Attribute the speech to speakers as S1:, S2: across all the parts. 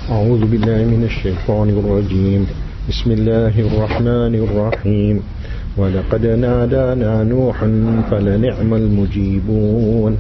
S1: أعوذ بالله من الشيطان الرجيم بسم الله الرحمن الرحيم وَلَقَدْ نَادَانَا نُوحٌ فَلَنِعْمَ الْمُجِيبُونَ.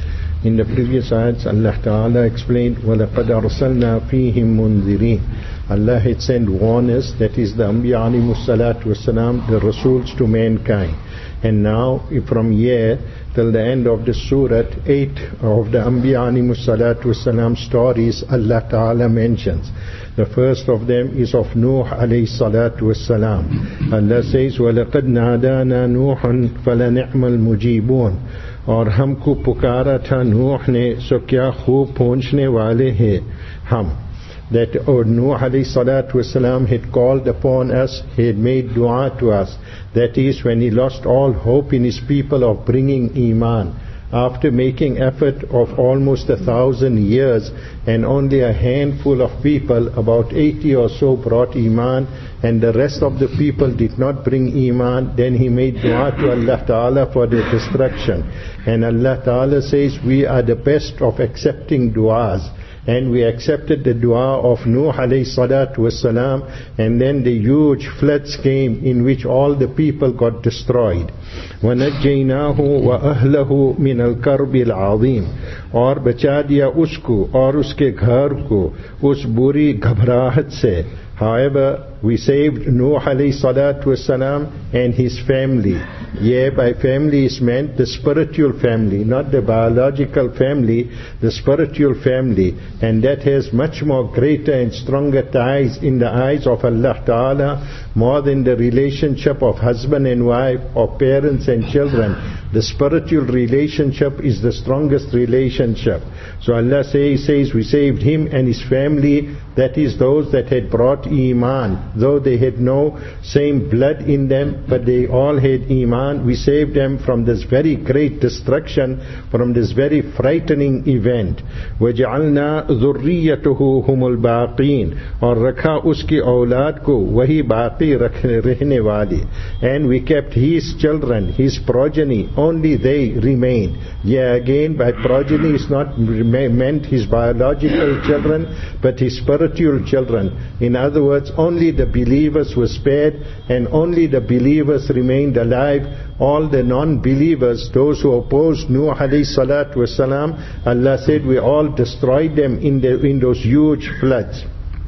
S1: In the previous ayats, Allah Ta'ala explained, وَلَقَدْ أَرْسَلْنَا فِيهِمْ مُنذِرِينَ. Allah had sent warners, that is the Anbiya alayhimus salatu wassalam, the Rasuls to mankind. And now, from here till the end of the surah, 8 of the Anbiya alayhimus salatu wassalam stories Allah Ta'ala mentions. The first of them is of Nuh alayhi salatu wassalam. Allah says, وَلَقَدْ نَادَانَا نُوحٌ فَلَنِعْمَ الْمُجِيبُونَ. और हमको पुकारा था नूह ने, सो क्या खूब पहुंचने वाले हैं हम. That Nuh alayhi salatu wasalam had called upon us, he had made dua to us. That is, when he lost all hope in his people of bringing Iman. After making effort of almost 1,000 years, and only a handful of people, about 80 or so, brought Iman, and the rest of the people did not bring Iman, then he made dua to Allah Ta'ala for their destruction. And Allah Ta'ala says, we are the best of accepting duas. And we accepted the dua of Nuh alayhi salatu wassalam, and then the huge floods came in which all the people got destroyed. وَنَجَّيْنَاهُ وَأَهْلَهُ مِنَ الْكَرْبِ الْعَظِيمِ. और बचा दिया उसको और उसके घर को उस बुरी घबराहट से. However, we saved Nuh alayhi salatu wassalam and his family. Yeah, by family is meant the spiritual family, not the biological family, the spiritual family. And that has much more greater and stronger ties in the eyes of Allah Ta'ala, more than the relationship of husband and wife or parents and children. The spiritual relationship is the strongest relationship. So Allah says we saved him and his family, that is those that had brought Iman. Though they had no same blood in them, but they all had Iman. We saved them from this very great destruction, from this very frightening event. وَجَعَلْنَا ذُرِّيَّتُهُ هُمُ الْبَاقِينَ. और रखा उसकी औलाद को वही बाकी रहने वाले. And we kept his children, his progeny, only they remain. Yeah, again, by progeny is not meant his biological children, but his spiritual children. In other words, only the believers were spared, and only the believers remained alive. All the non-believers, those who opposed Nuh alayhi salatu wasalam, Allah said we all destroyed them in those huge floods.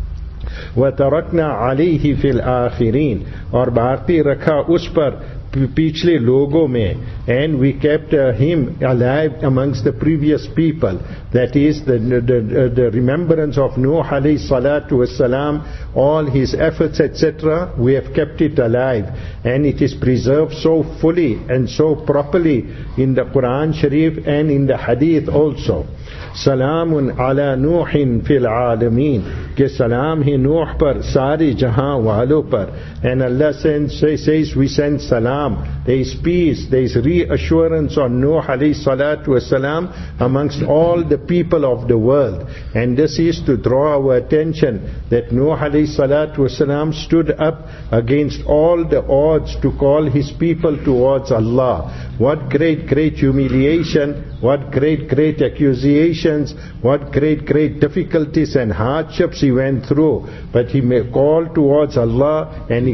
S1: وَتَرَكْنَا عَلَيْهِ فِي الْآخِرِينَ. और बाकी रखा उस पर पिछले लोगों में. And we kept him alive amongst the previous people. That is the remembrance of Nuh alayhi salatu wassalam, all his efforts, etc. We have kept it alive, and it is preserved so fully and so properly in the Quran Sharif and in the Hadith also. Salamun ala Nuhin fil alameen. Ke salam hi Nuh par, sari jahan walo par. And Allah says we send salam. There is peace, there is reassurance on Nuh alayhi salatu wasalam amongst all the people of the world. And this is to draw our attention that Nuh alayhi salatu wasalam stood up against all the odds to call his people towards Allah. What great humiliation, what great accusations, what great difficulties and hardships he went through. But he called towards Allah, and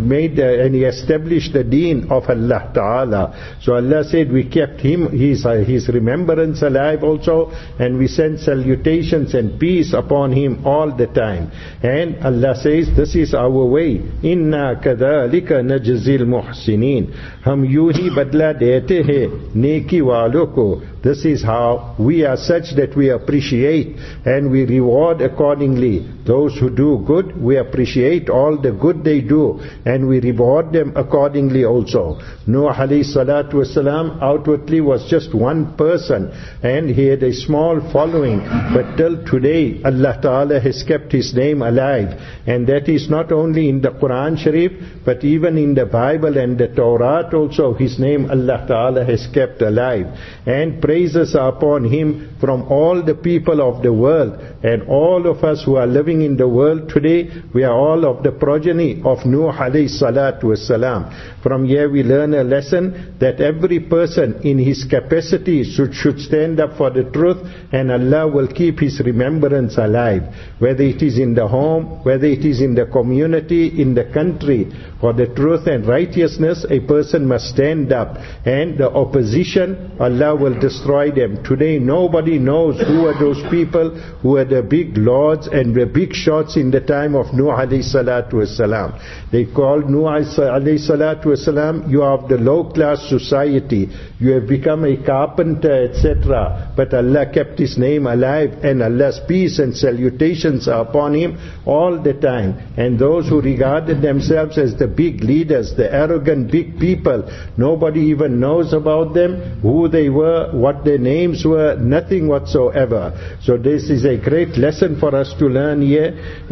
S1: he established the deen of Allah Ta'ala. So Allah said we kept him, his remembrance alive also, and we sent salutations and peace upon him all the time. And Allah says this is our way. Inna kadhalika najzil muhsinin. हम यूं ही बदला देते हैं नेकी वालों को. This is how we are such that we appreciate and we reward accordingly. Those who do good, we appreciate all the good they do, and we reward them accordingly also. Nuh alayhi salatu wasalam outwardly was just one person, and he had a small following, but till today Allah Ta'ala has kept his name alive. And that is not only in the Quran Sharif, but even in the Bible and the Torah also his name Allah Ta'ala has kept alive. And praises are upon him from all the people of the world. And all of us who are living in the world today, we are all of the progeny of Nuh alayhi salatu wassalam. From here we learn a lesson that every person in his capacity should stand up for the truth, and Allah will keep his remembrance alive. Whether it is in the home, whether it is in the community, in the country, for the truth and righteousness, a person must stand up. And the opposition, Allah will destroy them. Today nobody knows who are those people who were the big lords and the big shots in the time of Nuh alayhi salatu wasalam. They called Nuh alayhi salatu wasalam, you are of the low class society, you have become a carpenter, etc. But Allah kept his name alive, and Allah's peace and salutations are upon him all the time. And those who regarded themselves as the big leaders, the arrogant big people, nobody even knows about them, who they were, what their names were, nothing whatsoever. So this is a great lesson for us to learn here.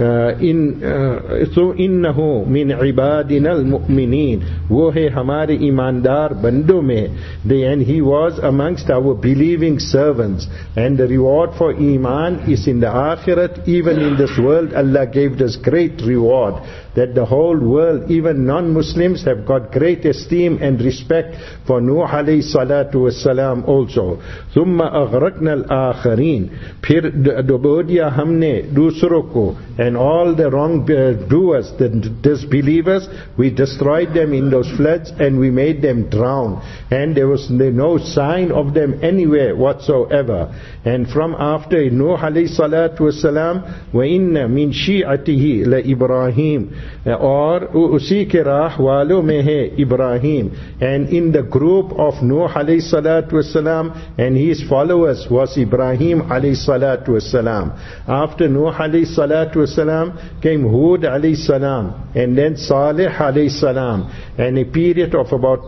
S1: إِنَّهُ مِنْ عِبَادِنَا الْمُؤْمِنِينَ, वो है हमारे ईमानदार बंदों में. And he was amongst our believing servants. And the reward for Iman is in the Akhirat. Even in this world, Allah gave us great reward. That the whole world, even non-Muslims, have got great esteem and respect for Nuh alayhi salatu wassalam also. ثُمَّ أَغْرَقْنَا الْآخَرِينَ, फिर डुबो दिया हमने दूसरों को, and all the wrongdoers, the disbelievers, we destroyed them in those floods and we made them drown. And there was no sign of them anywhere whatsoever. And from after Nuh alayhi salatu wassalam, وَإِنَّ مِنْ شِيعَتِهِ لَإِبْرَاهِيمَ, और उसी के राह वालों में है Ibrahim. And in the group of Nuh alayhi salatu wassalam and his followers was Ibrahim alayhi salatu wassalam. After Nuh alayhi salatu wassalam came Hud alayhi salam, and then Salih alayhi salam, and a period of about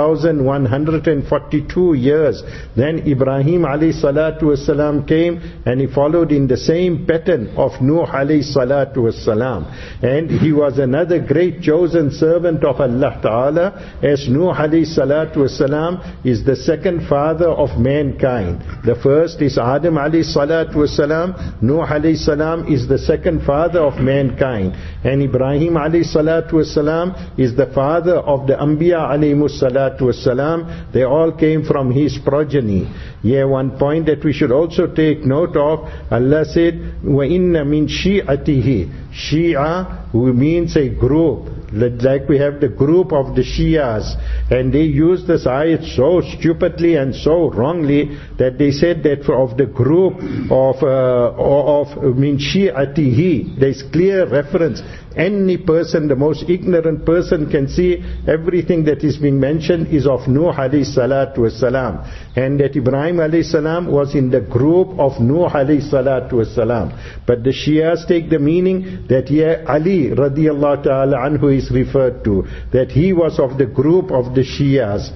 S1: 2142 years. Then Ibrahim alayhi salatu wassalam came, and he followed in the same pattern of Nuh alayhi salatu wassalam. And he was another great chosen servant of Allah Ta'ala, as Nuh alayhi salatu wassalam is the second father of mankind. The first is Adam alayhi salatu wassalam. Nuh alayhi salam is the second father of mankind. And Ibrahim alayhi salatu wassalam is the father of the Anbiya alayhi salatu wassalam. They all came from his progeny. Here one point that we should also take note of, Allah said, وَإِنَّ مِنْ شِيعَتِهِ. Shia, who means a group, like we have the group of the Shias, and they use this ayat so stupidly and so wrongly that they said that of the group of min shi'atihi, there's clear reference. Any person, the most ignorant person, can see everything that is being mentioned is of Nuh alayhi salatu wassalam, and that Ibrahim alayhi salam was in the group of Nuh alayhi salatu wassalam. But the Shias take the meaning that here Ali radiyallahu ta'ala anhu is referred to, that he was of the group of the Shias,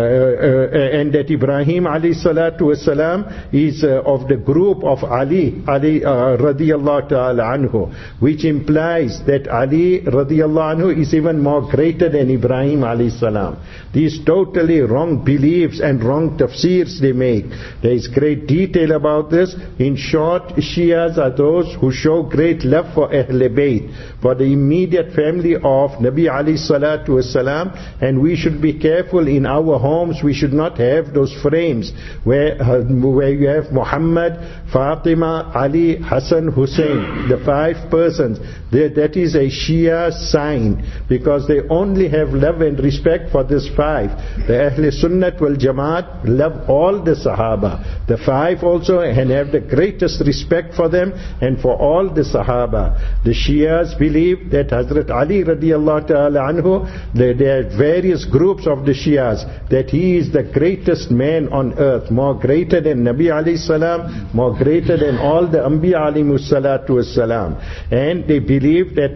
S1: and that Ibrahim alayhi salatu wassalam is of the group of Ali radiyallahu ta'ala anhu, which implies that Ali radiyallahu anhu is even more greater than Ibrahim alayhi salam. These totally wrong beliefs and wrong tafsirs they make. There is great detail about this. In short, Shias are those who show great love for Ahlul Bayt, for the immediate family of Nabi alayhi salatu wassalam, and we should be careful in our homes. We should not have those frames where you have Muhammad, Fatima, Ali, Hassan, Hussein, the 5 persons. That is a Shia sign, because they only have love and respect for this 5. The Ahl Sunnat wal Jamaat love all the Sahaba, the 5 also, and have the greatest respect for them and for all the Sahaba. The Shias believe that Hazrat Ali radiyallahu ta'ala anhu, there are various groups of the Shias, that he is the greatest man on earth, more greater than Nabi alayhi salam, more greater than all the Anbiya alayhi salatu wassalam. And they believe that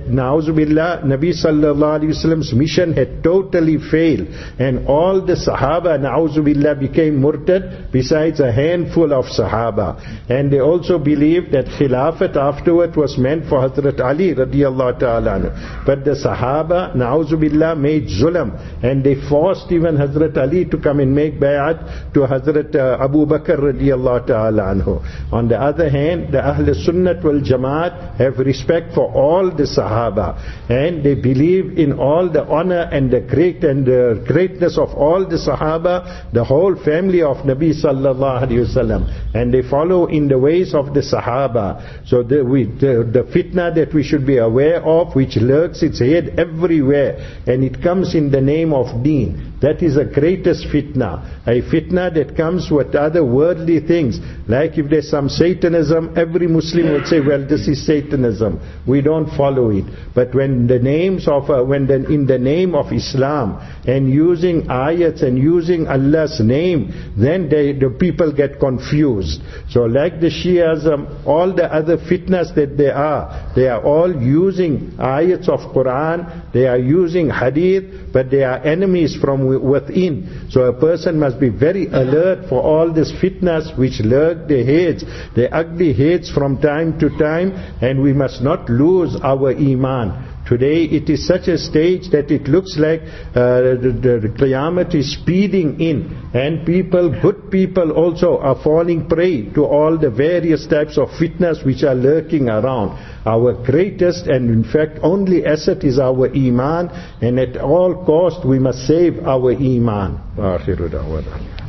S1: that na'uzubillah, Nabi sallallahu alayhi wasallam's mission had totally failed, and all the Sahaba na'uzubillah became murtad besides a handful of Sahaba. And they also believed that Khilafat afterward was meant for Hazrat Ali radiyallahu ta'ala anhu. But the Sahaba na'uzubillah made zulam, and they forced even Hazrat Ali to come and make bay'at to Hazrat Abu Bakr radiyallahu ta'ala anhu. On the other hand, the Ahl Sunnat wal Jamaat have respect for all the Sahaba, and they believe in all the honor and the greatness of all the Sahaba, the whole family of Nabi sallallahu alayhi wasallam, and they follow in the ways of the Sahaba. So the fitna that we should be aware of, which lurks its head everywhere, and it comes in the name of deen. That is the greatest fitna. A fitna that comes with other worldly things. Like if there's some Satanism, every Muslim would say, well, this is Satanism. We don't follow it. But when in the name of Islam and using ayats and using Allah's name, then the people get confused. So like the Shias, all the other fitnas that they are all using ayats of Quran, they are using hadith, but they are enemies from within. So a person must be very alert for all these fitnas which lurk their heads, their ugly heads from time to time, and we must not lose our iman. Today it is such a stage that it looks like the Qiyamah is speeding in, and good people also are falling prey to all the various types of fitnas which are lurking around. Our greatest and in fact only asset is our iman, and at all cost we must save our iman.